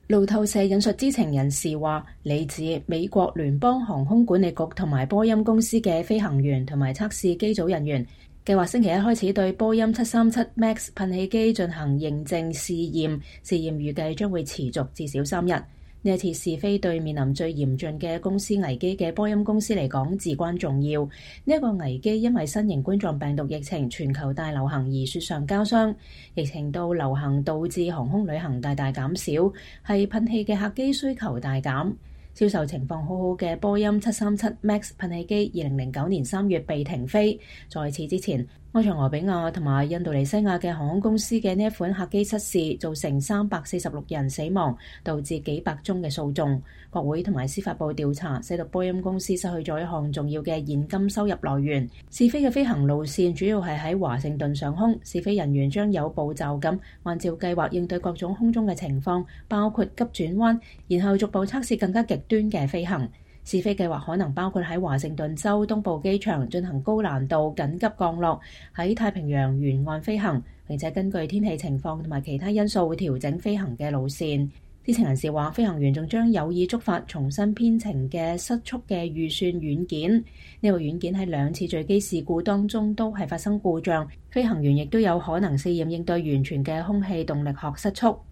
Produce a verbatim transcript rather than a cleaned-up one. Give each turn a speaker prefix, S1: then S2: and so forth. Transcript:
S1: 路透社引述知情人士話，嚟自美國聯邦航空管理局同埋波音公司嘅飛行員同埋測試機組人員，計劃星期一開始對波音七三七 MAX 噴氣機進行認證試驗，試驗預計將會持續至少三日。呢一次試飛對面臨最嚴峻嘅公司危機嘅波音公司嚟講至關重要。呢、這、一個危機因為新型冠狀病毒疫情全球大流行而雪上加霜，疫情到流行導致航空旅行大大減少，係噴氣嘅客機需求大減。銷售情況好好嘅波音七三七 MAX 噴氣機，二零零九年三月被停飛。在此之前，埃塞俄比亞同埋印度尼西亞嘅航空公司嘅呢一款客機失事，造成三百四十六人死亡，導致幾百宗嘅訴訟。國會同埋司法部調查，使到波音公司失去咗一項重要嘅現金收入來源。試飛嘅飛行路線主要係喺華盛頓上空，試飛人員將有步驟咁按照計劃應對各種空中嘅情況，包括急轉彎，然後逐步測試更加極端嘅飛行。試飛計劃可能包括喺華盛頓州東部機場進行高難度緊急降落，喺太平洋沿岸飛行，並且根據天氣情況同埋其他因素調整飛行嘅路線。知情人士話，飛行員仲將有意觸發重新編程嘅失速嘅預算軟件。呢個軟件喺兩次墜機事故當中都係發生故障，飛行員亦都有可能試驗應對完全嘅空氣動力學失速。